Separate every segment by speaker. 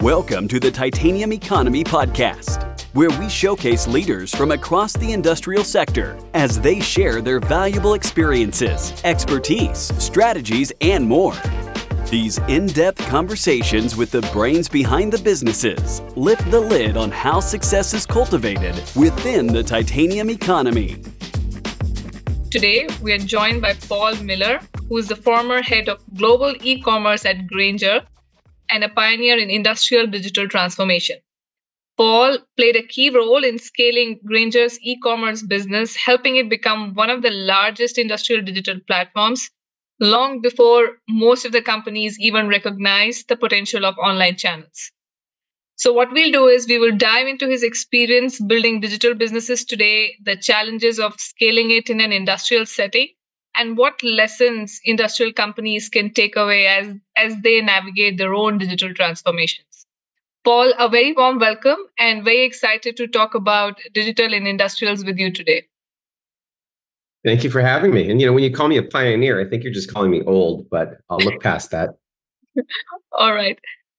Speaker 1: Welcome to the Titanium Economy Podcast, where we showcase leaders from across the industrial sector as they share their valuable experiences, expertise, strategies, and more. These in-depth conversations with the brains behind the businesses lift the lid on how success is cultivated within the titanium economy.
Speaker 2: Today, we are joined by Paul Miller, who is the former head of global e-commerce at Grainger and a pioneer in industrial digital transformation. Paul played a key role in scaling Grainger's e-commerce business, helping it become one of the largest industrial digital platforms long before most of the companies even recognized the potential of online channels. So what we'll do is we will dive into his experience building digital businesses today, the challenges of scaling it in an industrial setting, and what lessons industrial companies can take away as they navigate their own digital transformations. Paul, a very warm welcome and very excited to talk about digital in industrials with you today.
Speaker 3: Thank you for having me. And, when you call me a pioneer, I think you're just calling me old, but I'll look past that.
Speaker 2: All right.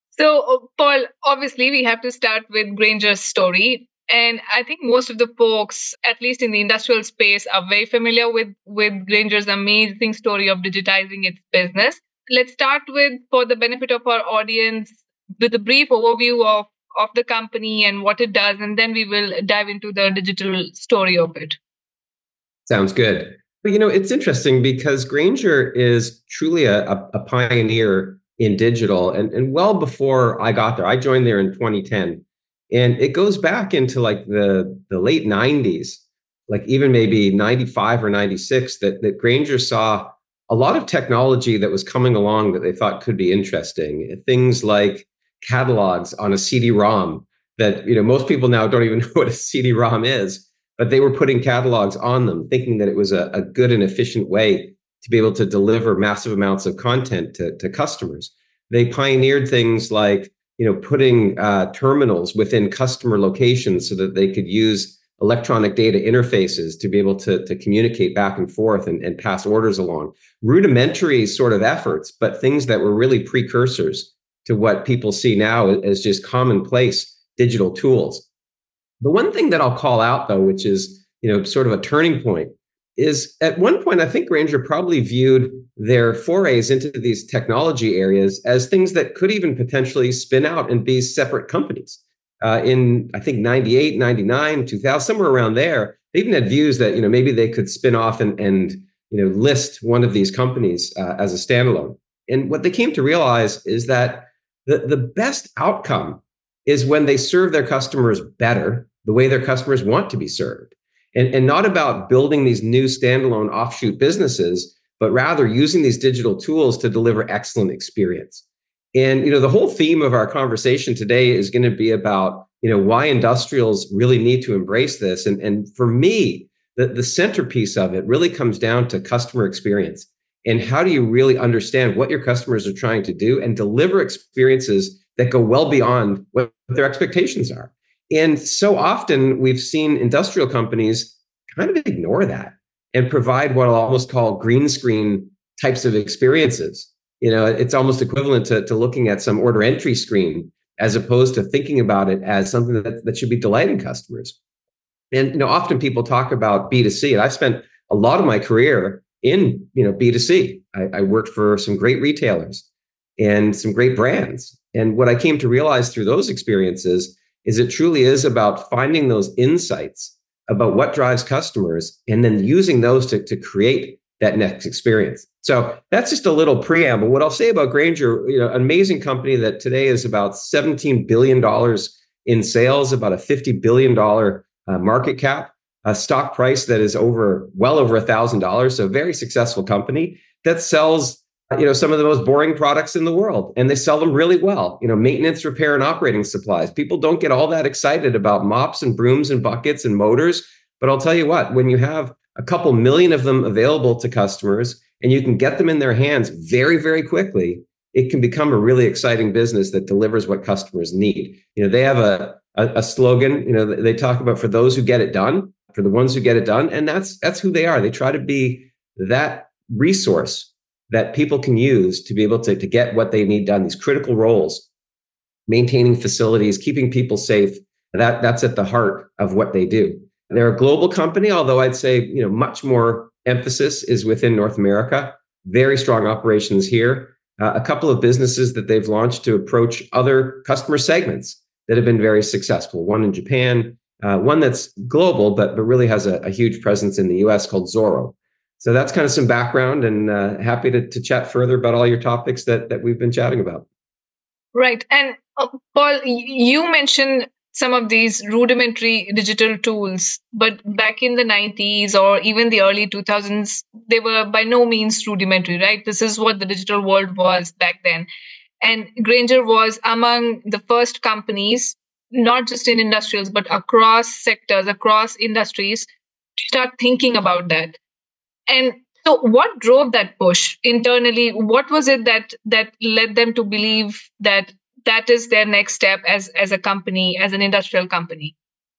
Speaker 2: So, Paul, obviously, we have to start with Grainger's story. And I think most of the folks, at least in the industrial space, are very familiar with Grainger's amazing story of digitizing its business. Let's start with, for the benefit of our audience, with a brief overview of the company and what it does, and then we will dive into the digital story of it.
Speaker 3: Sounds good. But, it's interesting because Grainger is truly a pioneer in digital. And well before I got there, I joined there in 2010. And it goes back into like the late 90s, like even maybe 95 or 96, that Grainger saw a lot of technology that was coming along that they thought could be interesting. Things like catalogs on a CD-ROM that, most people now don't even know what a CD-ROM is, but they were putting catalogs on them, thinking that it was a good and efficient way to be able to deliver massive amounts of content to customers. They pioneered things like putting terminals within customer locations so that they could use electronic data interfaces to be able to communicate back and forth and pass orders along. Rudimentary sort of efforts, but things that were really precursors to what people see now as just commonplace digital tools. The one thing that I'll call out, though, which is sort of a turning point, is at one point, I think Grainger probably viewed their forays into these technology areas as things that could even potentially spin out and be separate companies. In, I think, 98, 99, 2000, somewhere around there, they even had views that, maybe they could spin off and list one of these companies as a standalone. And what they came to realize is that the best outcome is when they serve their customers better, the way their customers want to be served. And not about building these new standalone offshoot businesses, but rather using these digital tools to deliver excellent experience. And, the whole theme of our conversation today is going to be about, why industrials really need to embrace this. And for me, the centerpiece of it really comes down to customer experience. And how do you really understand what your customers are trying to do and deliver experiences that go well beyond what their expectations are? And so often we've seen industrial companies kind of ignore that and provide what I'll almost call green screen types of experiences. It's almost equivalent to looking at some order entry screen as opposed to thinking about it as something that should be delighting customers. And often people talk about B2C, and I've spent a lot of my career in B2C. I worked for some great retailers and some great brands. And what I came to realize through those experiences is it truly is about finding those insights about what drives customers and then using those to create that next experience. So that's just a little preamble. What I'll say about Grainger, an amazing company that today is about $17 billion in sales, about a $50 billion market cap, a stock price that is well over $1,000. So a very successful company that sells some of the most boring products in the world, and they sell them really well. Maintenance, repair, and operating supplies. People don't get all that excited about mops and brooms and buckets and motors, but I'll tell you what, when you have a couple million of them available to customers and you can get them in their hands very, very quickly, it can become a really exciting business that delivers what customers need. They have a slogan, they talk about for those who get it done, for the ones who get it done, and that's who they are. They try to be that resource that people can use to be able to get what they need done, these critical roles maintaining facilities, keeping people safe. That's at the heart of what they do. They're a global company, although I'd say, much more emphasis is within North America. Very strong operations here. A couple of businesses that they've launched to approach other customer segments that have been very successful. One in Japan, one that's global, but really has a huge presence in the US called Zorro. So that's kind of some background, and happy to chat further about all your topics that we've been chatting about.
Speaker 2: Right. And Paul, you mentioned some of these rudimentary digital tools, but back in the 90s or even the early 2000s, they were by no means rudimentary, right? This is what the digital world was back then. And Grainger was among the first companies, not just in industrials, but across sectors, across industries, to start thinking about that. And so what drove that push internally? What was it that led them to believe that is their next step as a company, as an industrial company?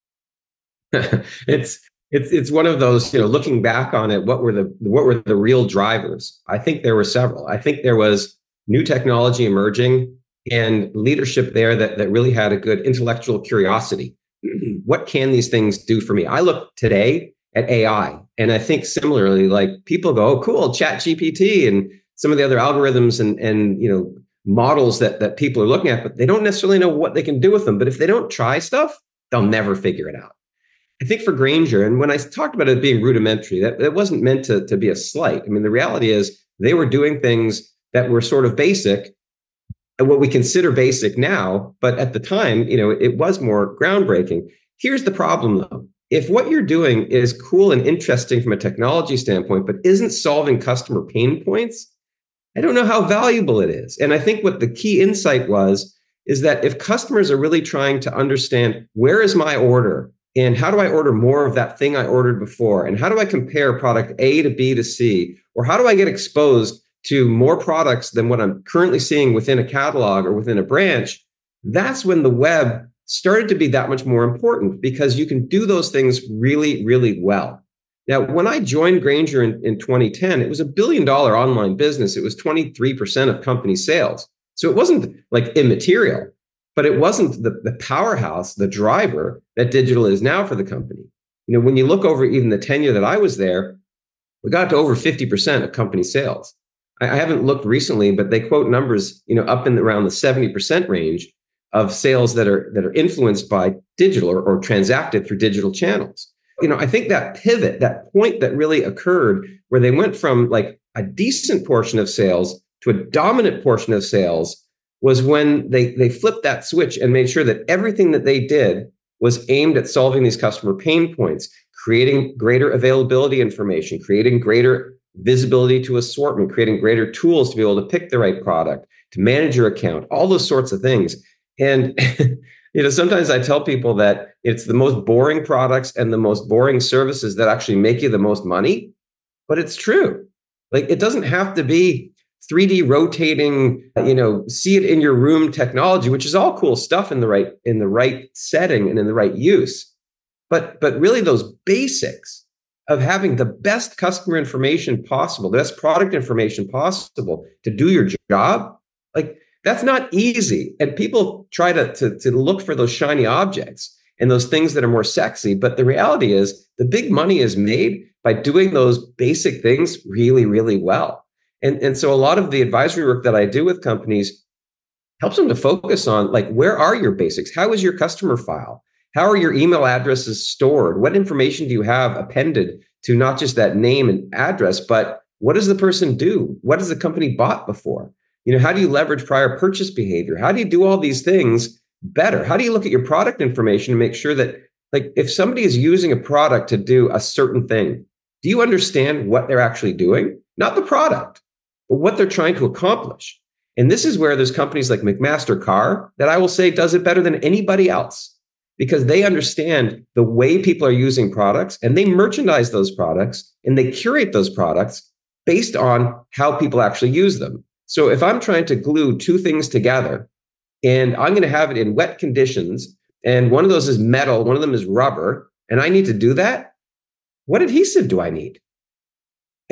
Speaker 3: It's one of those, looking back on it, what were the real drivers? I think there were several. I think there was new technology emerging and leadership there that really had a good intellectual curiosity. What can these things do for me? I look today at AI, and I think similarly, like people go, oh, cool, ChatGPT and some of the other algorithms and models that people are looking at, but they don't necessarily know what they can do with them. But if they don't try stuff, they'll never figure it out. I think for Grainger, and when I talked about it being rudimentary, that wasn't meant to be a slight. I mean, the reality is they were doing things that were sort of basic, and what we consider basic now, but at the time, it was more groundbreaking. Here's the problem, though. If what you're doing is cool and interesting from a technology standpoint, but isn't solving customer pain points, I don't know how valuable it is. And I think what the key insight is that if customers are really trying to understand, where is my order and how do I order more of that thing I ordered before? And how do I compare product A to B to C? Or how do I get exposed to more products than what I'm currently seeing within a catalog or within a branch? That's when the web started to be that much more important, because you can do those things really, really well. Now, when I joined Grainger in 2010, it was $1 billion online business. It was 23% of company sales. So it wasn't like immaterial, but it wasn't the powerhouse, the driver that digital is now for the company. When you look over even the tenure that I was there, we got to over 50% of company sales. I haven't looked recently, but they quote numbers, up in around the 70% range of sales that are influenced by digital or transacted through digital channels. I think that pivot, that point that really occurred where they went from like a decent portion of sales to a dominant portion of sales was when they flipped that switch and made sure that everything that they did was aimed at solving these customer pain points, creating greater availability information, creating greater visibility to assortment, creating greater tools to be able to pick the right product, to manage your account, all those sorts of things. And sometimes I tell people that it's the most boring products and the most boring services that actually make you the most money, but it's true. Like, it doesn't have to be 3D rotating, see it in your room technology, which is all cool stuff in the right setting and in the right use. But really those basics of having the best customer information possible, the best product information possible to do your job, like, that's not easy. And people try to look for those shiny objects and those things that are more sexy. But the reality is the big money is made by doing those basic things really, really well. And so a lot of the advisory work that I do with companies helps them to focus on, like, where are your basics? How is your customer file? How are your email addresses stored? What information do you have appended to not just that name and address, but what does the person do? What has the company bought before? How do you leverage prior purchase behavior? How do you do all these things better? How do you look at your product information and make sure that, like, if somebody is using a product to do a certain thing, do you understand what they're actually doing? Not the product, but what they're trying to accomplish. And this is where there's companies like McMaster-Carr that I will say does it better than anybody else, because they understand the way people are using products, and they merchandise those products and they curate those products based on how people actually use them. So if I'm trying to glue two things together and I'm going to have it in wet conditions, and one of those is metal, one of them is rubber, and I need to do that, what adhesive do I need?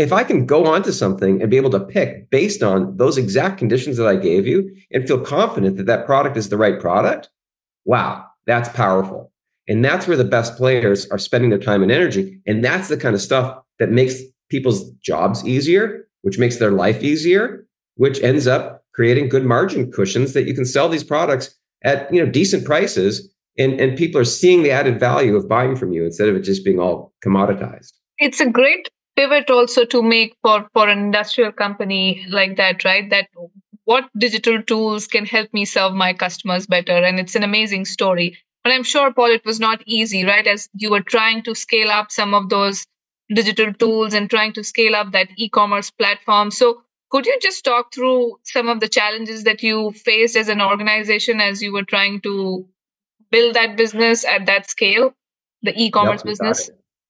Speaker 3: if I can go onto something and be able to pick based on those exact conditions that I gave you and feel confident that that product is the right product, wow, that's powerful. And that's where the best players are spending their time and energy. And that's the kind of stuff that makes people's jobs easier, which makes their life easier, which ends up creating good margin cushions that you can sell these products at decent prices. And people are seeing the added value of buying from you instead of it just being all commoditized.
Speaker 2: It's a great pivot also to make for an industrial company like that, right? That what digital tools can help me serve my customers better. And it's an amazing story. But I'm sure, Paul, it was not easy, right? As you were trying to scale up some of those digital tools and trying to scale up that e-commerce platform. So could you just talk through some of the challenges that you faced as an organization as you were trying to build that business at that scale, the e-commerce business?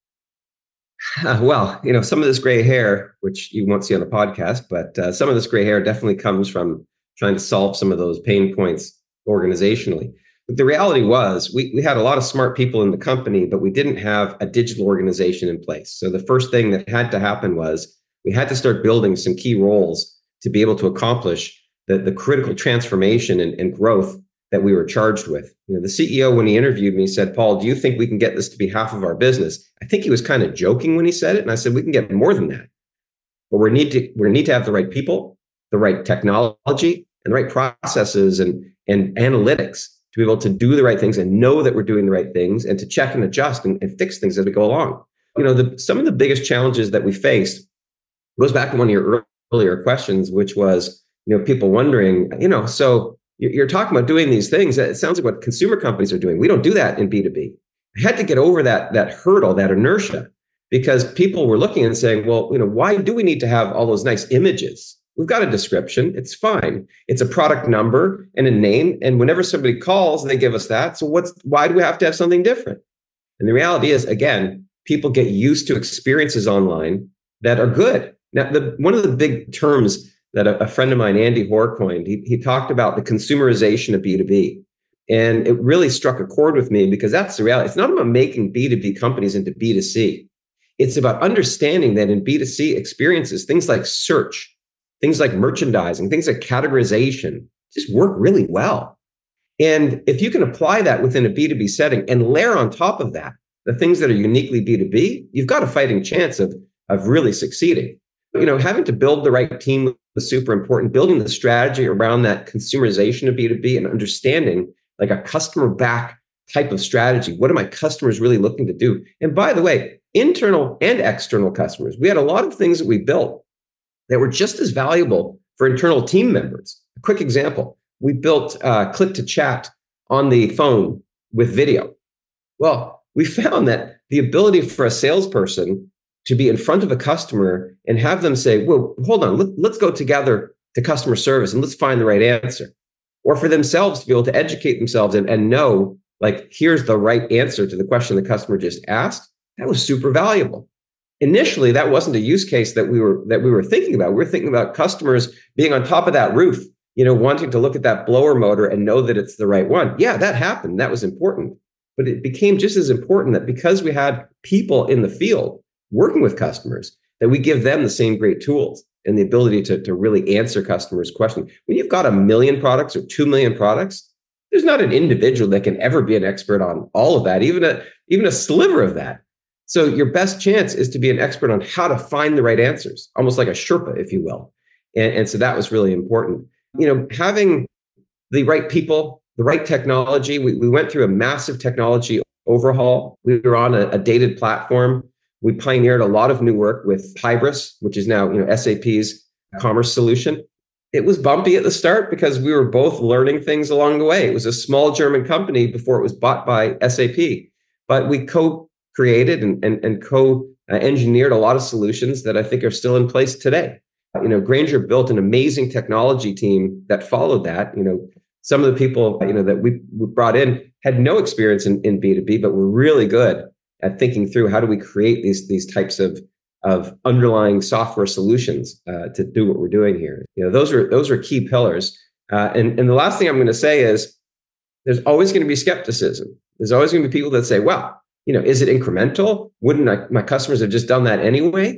Speaker 3: Well, some of this gray hair, which you won't see on the podcast, but some of this gray hair definitely comes from trying to solve some of those pain points organizationally. But the reality was we had a lot of smart people in the company, but we didn't have a digital organization in place. So the first thing that had to happen was we had to start building some key roles to be able to accomplish the critical transformation and growth that we were charged with. The CEO, when he interviewed me, said, "Paul, do you think we can get this to be half of our business?" I think he was kind of joking when he said it. And I said, "We can get more than that. But we need to have the right people, the right technology, and the right processes and analytics to be able to do the right things and know that we're doing the right things and to check and adjust and fix things as we go along." Some of the biggest challenges that we faced goes back to one of your earlier questions, which was, people wondering, so you're talking about doing these things. It sounds like what consumer companies are doing. We don't do that in B2B. I had to get over that hurdle, that inertia, because people were looking and saying, well, why do we need to have all those nice images? We've got a description. It's fine. It's a product number and a name. And whenever somebody calls, they give us that. So why do we have to have something different? And the reality is, again, people get used to experiences online that are good. Now, one of the big terms that a friend of mine, Andy Hoare, coined, he talked about the consumerization of B2B. And it really struck a chord with me because that's the reality. It's not about making B2B companies into B2C. It's about understanding that in B2C experiences, things like search, things like merchandising, things like categorization just work really well. And if you can apply that within a B2B setting and layer on top of that the things that are uniquely B2B, you've got a fighting chance of really succeeding. Having to build the right team was super important. Building the strategy around that consumerization of B2B and understanding like a customer back type of strategy. What are my customers really looking to do? And by the way, internal and external customers, we had a lot of things that we built that were just as valuable for internal team members. A quick example, we built click to chat on the phone with video. Well, we found that the ability for a salesperson to be in front of a customer and have them say, well, hold on, let's go together to customer service and let's find the right answer. Or for themselves to be able to educate themselves and know, like, here's the right answer to the question the customer just asked. That was super valuable. Initially, that wasn't a use case that we were thinking about. We were thinking about customers being on top of that roof, wanting to look at that blower motor and know that it's the right one. Yeah, that happened. That was important. But it became just as important that because we had people in the field working with customers, that we give them the same great tools and the ability to really answer customers' questions. When you've got 1 million products or 2 million products, there's not an individual that can ever be an expert on all of that, even a sliver of that. So your best chance is to be an expert on how to find the right answers, almost like a Sherpa, if you will. And so that was really important. Having the right people, the right technology. We went through a massive technology overhaul. We were on a dated platform. We pioneered a lot of new work with Hybris, which is now SAP's commerce solution. It was bumpy at the start because we were both learning things along the way. It was a small German company before it was bought by SAP, but we co-created and co-engineered a lot of solutions that I think are still in place today. Grainger built an amazing technology team that followed that. Some of the people that we brought in had no experience in B2B, but were really good at thinking through how do we create these types of underlying software solutions to do what we're doing here. Those are key pillars. And the last thing I'm going to say is there's always going to be skepticism. There's always going to be people that say, well, is it incremental? Wouldn't my customers have just done that anyway?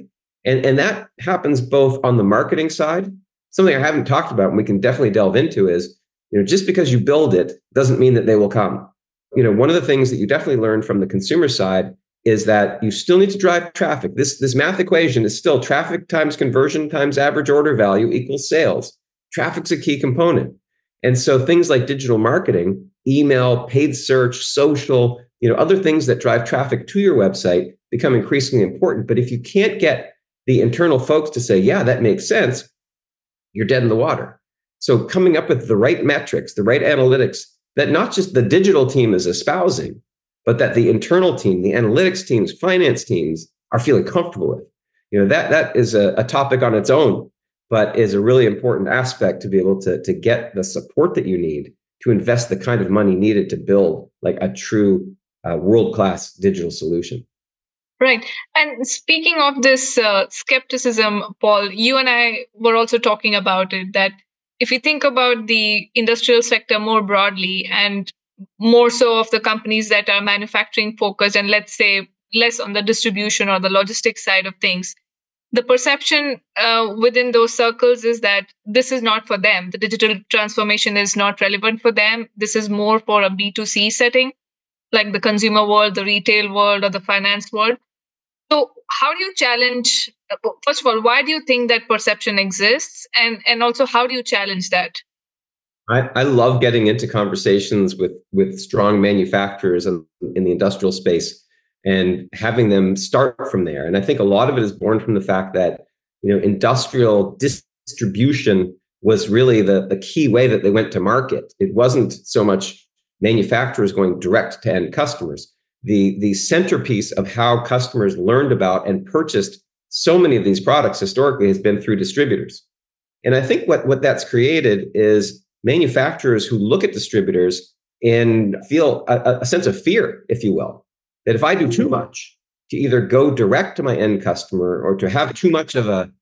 Speaker 3: And that happens both on the marketing side. Something I haven't talked about and we can definitely delve into is, just because you build it doesn't mean that they will come. One of the things that you definitely learn from the consumer side is that you still need to drive traffic. This math equation is still traffic times conversion times average order value equals sales. Traffic's a key component. And so things like digital marketing, email, paid search, social, other things that drive traffic to your website become increasingly important. But if you can't get the internal folks to say, yeah, that makes sense, you're dead in the water. So coming up with the right metrics, the right analytics that not just the digital team is espousing, but that the internal team, the analytics teams, finance teams are feeling comfortable with. That is a topic on its own, but is a really important aspect to be able to get the support that you need to invest the kind of money needed to build like a true world-class digital solution.
Speaker 2: Right. And speaking of this skepticism, Paul, you and I were also talking about it, that if you think about the industrial sector more broadly and more so of the companies that are manufacturing focused and let's say less on the distribution or the logistics side of things, the perception within those circles is that this is not for them. The digital transformation is not relevant for them. This is more for a B2C setting, like the consumer world, the retail world, or the finance world. So how do you challenge, first of all, why do you think that perception exists? And also, how do you challenge that?
Speaker 3: I love getting into conversations with strong manufacturers in the industrial space and having them start from there. And I think a lot of it is born from the fact that, industrial distribution was really the key way that they went to market. It wasn't so much manufacturers going direct to end customers. The centerpiece of how customers learned about and purchased so many of these products historically has been through distributors. And I think what that's created is manufacturers who look at distributors and feel a sense of fear, if you will, that if I do too much to either go direct to my end customer or to have too much of a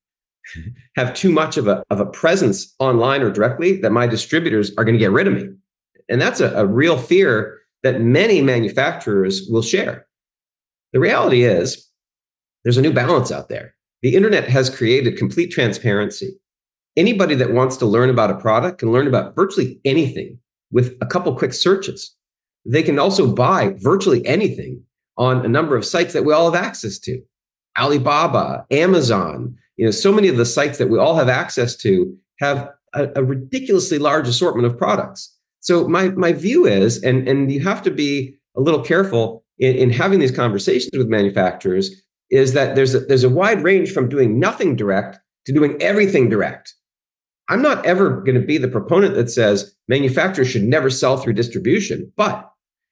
Speaker 3: presence online or directly, that my distributors are going to get rid of me. And that's a real fear that many manufacturers will share. The reality is there's a new balance out there. The internet has created complete transparency. Anybody that wants to learn about a product can learn about virtually anything with a couple quick searches. They can also buy virtually anything on a number of sites that we all have access to. Alibaba, Amazon, so many of the sites that we all have access to have a ridiculously large assortment of products. So my view is, and you have to be a little careful in having these conversations with manufacturers, is that there's a wide range from doing nothing direct to doing everything direct. I'm not ever going to be the proponent that says manufacturers should never sell through distribution, but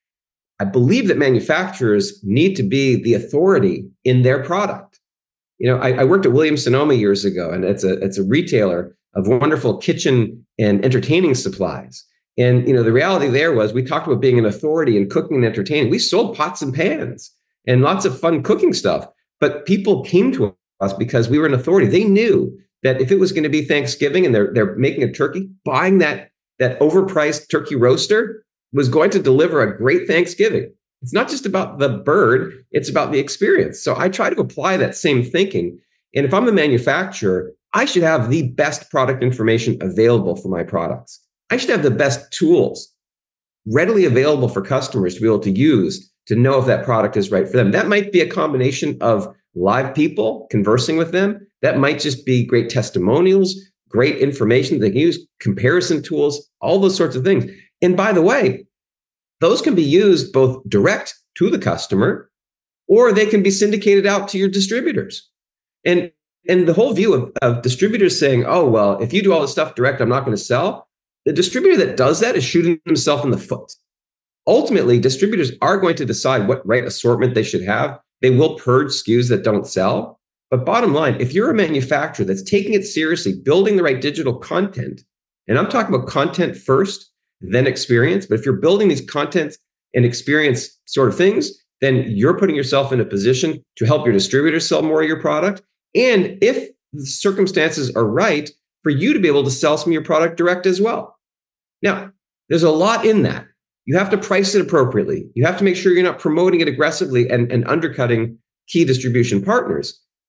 Speaker 3: I believe that manufacturers need to be the authority in their product. I worked at Williams-Sonoma years ago, and it's a retailer of wonderful kitchen and entertaining supplies. And the reality there was we talked about being an authority in cooking and entertaining. We sold pots and pans and lots of fun cooking stuff, but people came to us because we were an authority. They knew that if it was going to be Thanksgiving and they're making a turkey, buying that overpriced turkey roaster was going to deliver a great Thanksgiving. It's not just about the bird, it's about the experience. So I try to apply that same thinking. And if I'm a manufacturer, I should have the best product information available for my products. I should have the best tools readily available for customers to be able to use to know if that product is right for them. That might be a combination of live people conversing with them. That might just be great testimonials, great information they can use, comparison tools, all those sorts of things. And by the way, those can be used both direct to the customer, or they can be syndicated out to your distributors. And the whole view of distributors saying, oh, well, if you do all this stuff direct, I'm not going to sell. The distributor that does that is shooting himself in the foot. Ultimately, distributors are going to decide what right assortment they should have. They will purge SKUs that don't sell. But bottom line, if you're a manufacturer that's taking it seriously, building the right digital content, and I'm talking about content first, then experience, but if you're building these content and experience sort of things, then you're putting yourself in a position to help your distributors sell more of your product. And if the circumstances are right, for you to be able to sell some of your product direct as well. Now, there's a lot in that. You have to price it appropriately. You have to make sure you're not promoting it aggressively and undercutting key distribution partners.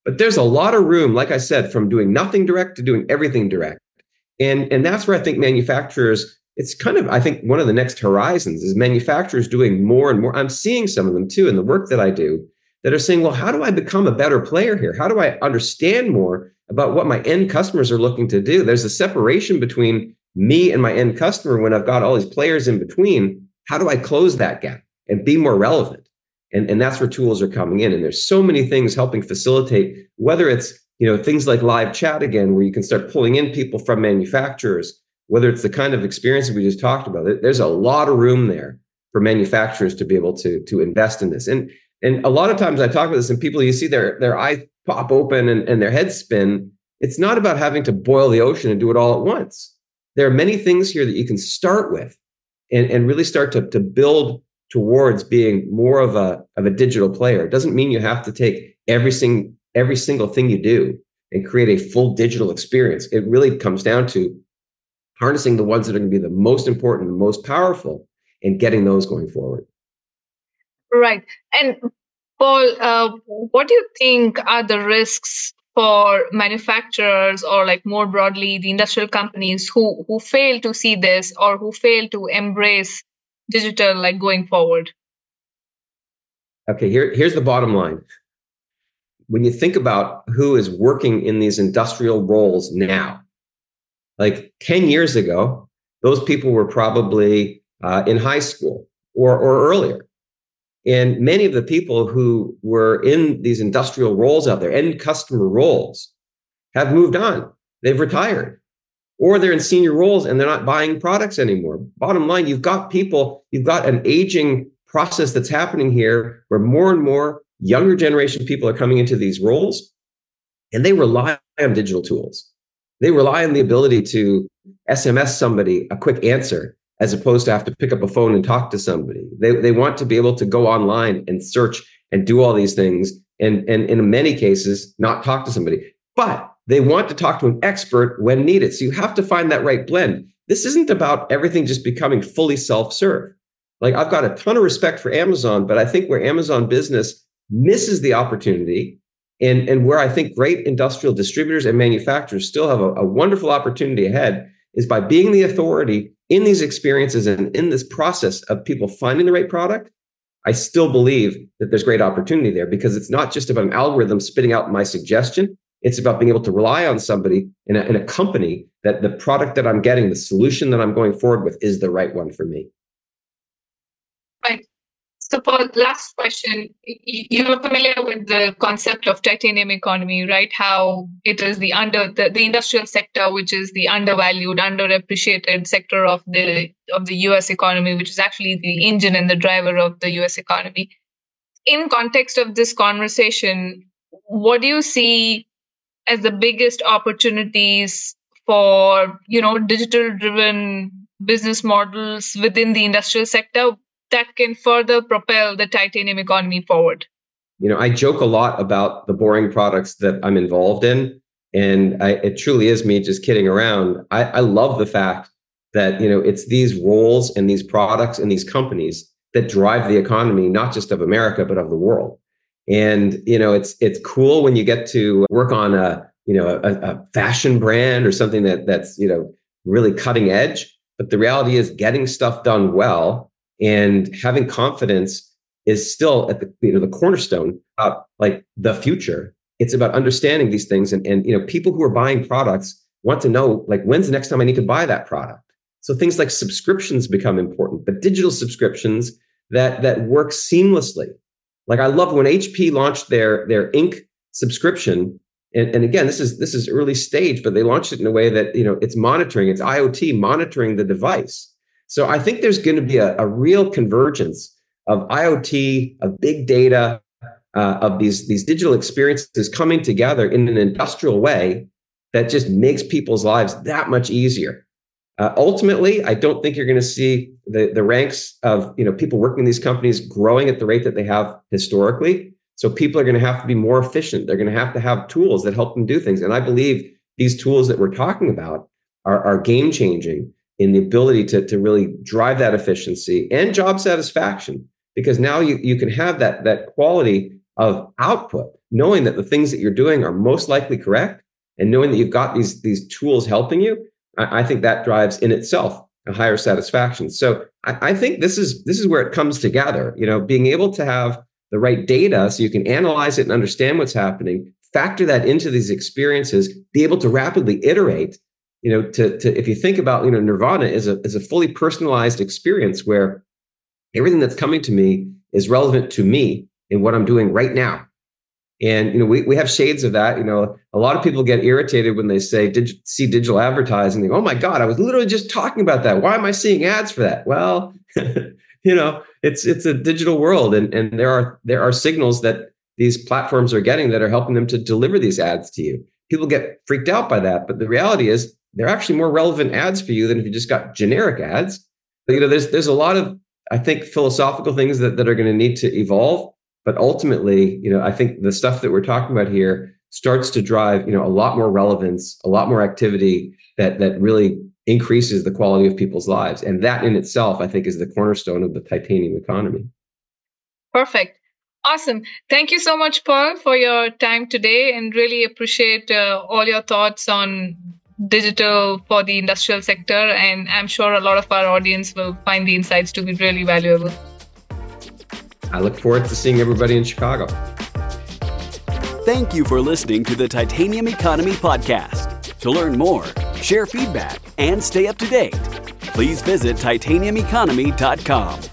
Speaker 3: But there's a lot of room, like I said, from doing nothing direct to doing everything direct. And that's where I think manufacturers, it's kind of, I think one of the next horizons is manufacturers doing more and more. I'm seeing some of them too in the work that I do that are saying, well, how do I become a better player here? How do I understand more about what my end customers are looking to do? There's a separation between me and my end customer when I've got all these players in between. How do I close that gap and be more relevant? And that's where tools are coming in. And there's so many things helping facilitate, whether it's things like live chat again, where you can start pulling in people from manufacturers, whether it's the kind of experience we just talked about. There's a lot of room there for manufacturers to be able to invest in this. And a lot of times I talk about this, and people, you see their eyes pop open and their heads spin. It's not about having to boil the ocean and do it all at once. There are many things here that you can start with and really start to build towards being more of a digital player. It doesn't mean you have to take every single thing you do and create a full digital experience. It really comes down to harnessing the ones that are going to be the most important, the most powerful, and getting those going forward.
Speaker 2: Right. And Paul, what do you think are the risks for manufacturers, or like more broadly, the industrial companies who fail to see this or who fail to embrace digital, like going forward?
Speaker 3: Okay, here's the bottom line. When you think about who is working in these industrial roles now, like 10 years ago, those people were probably in high school or earlier. And many of the people who were in these industrial roles out there, end customer roles, have moved on. They've retired, or they're in senior roles and they're not buying products anymore. Bottom line, you've got an aging process that's happening here where more and more younger generation people are coming into these roles, and they rely on digital tools. They rely on the ability to SMS somebody a quick answer, as opposed to have to pick up a phone and talk to somebody. They want to be able to go online and search and do all these things, and in many cases, not talk to somebody. But they want to talk to an expert when needed. So you have to find that right blend. This isn't about everything just becoming fully self-serve. Like, I've got a ton of respect for Amazon, but I think where Amazon Business misses the opportunity, and where I think great industrial distributors and manufacturers still have a wonderful opportunity ahead, is by being the authority in these experiences and in this process of people finding the right product. I still believe that there's great opportunity there, because it's not just about an algorithm spitting out my suggestion. It's about being able to rely on somebody in a company that the product that I'm getting, the solution that I'm going forward with, is the right one for me.
Speaker 2: Right. So, Paul, last question. You're familiar with the concept of titanium economy, right? How it is the industrial sector, which is the undervalued, underappreciated sector of the US economy, which is actually the engine and the driver of the US economy. In context of this conversation, what do you see as the biggest opportunities for, digital-driven business models within the industrial sector that can further propel the titanium economy forward?
Speaker 3: I joke a lot about the boring products that I'm involved in, and it truly is me just kidding around. I love the fact that, it's these roles and these products and these companies that drive the economy, not just of America, but of the world. And, it's cool when you get to work on a fashion brand or something that's, really cutting edge. But the reality is, getting stuff done well and having confidence is still at the cornerstone of like the future. It's about understanding these things, and people who are buying products want to know, like, when's the next time I need to buy that product. So things like subscriptions become important, but digital subscriptions that work seamlessly. Like, I love when HP launched their Ink subscription, and again, this is early stage, but they launched it in a way that it's monitoring, it's IoT monitoring the device. So I think there's going to be a real convergence of IoT, of big data, of these digital experiences coming together in an industrial way that just makes people's lives that much easier. Ultimately, I don't think you're going to see the ranks of people working in these companies growing at the rate that they have historically. So people are going to have to be more efficient. They're going to have tools that help them do things. And I believe these tools that we're talking about are game changing in the ability to really drive that efficiency and job satisfaction, because now you can have that quality of output, knowing that the things that you're doing are most likely correct, and knowing that you've got these tools helping you, I think that drives in itself a higher satisfaction. So I think this is where it comes together. Being able to have the right data so you can analyze it and understand what's happening, factor that into these experiences, be able to rapidly iterate. To if you think about Nirvana is a fully personalized experience where everything that's coming to me is relevant to me in what I'm doing right now. And we have shades of that. A lot of people get irritated when they see digital advertising. They go, "Oh my God, I was literally just talking about that. Why am I seeing ads for that?" Well, it's a digital world, and there are signals that these platforms are getting that are helping them to deliver these ads to you. People get freaked out by that, but the reality is they're actually more relevant ads for you than if you just got generic ads. But there's a lot of, I think, philosophical things that are going to need to evolve. But ultimately, I think the stuff that we're talking about here starts to drive, a lot more relevance, a lot more activity that really increases the quality of people's lives. And that in itself, I think, is the cornerstone of the titanium economy.
Speaker 2: Perfect. Awesome. Thank you so much, Paul, for your time today, and really appreciate all your thoughts on digital for the industrial sector. And I'm sure a lot of our audience will find the insights to be really valuable.
Speaker 3: I look forward to seeing everybody in Chicago.
Speaker 1: Thank you for listening to the Titanium Economy Podcast. To learn more, share feedback, and stay up to date, please visit titaniumeconomy.com.